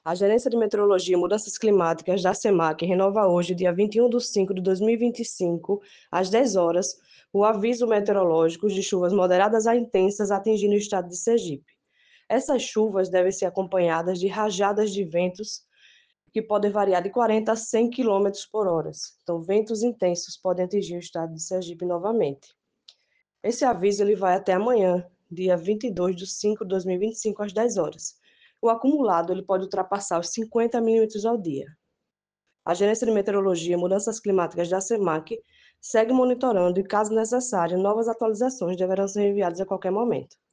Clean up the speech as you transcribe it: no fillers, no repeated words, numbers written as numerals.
A Gerência de Meteorologia e Mudanças Climáticas da SEMAC renova hoje, dia 21/5/2025, às 10 horas, o aviso meteorológico de chuvas moderadas a intensas atingindo o estado de Sergipe. Essas chuvas devem ser acompanhadas de rajadas de ventos que podem variar de 40 a 100 quilômetros por hora. Então, ventos intensos podem atingir o estado de Sergipe novamente. Esse aviso ele vai até amanhã, dia 22/5/2025, às 10 horas. O acumulado ele pode ultrapassar os 50 milímetros ao dia. A Gerência de Meteorologia e Mudanças Climáticas da SEMAC segue monitorando e, caso necessário, novas atualizações deverão ser enviadas a qualquer momento.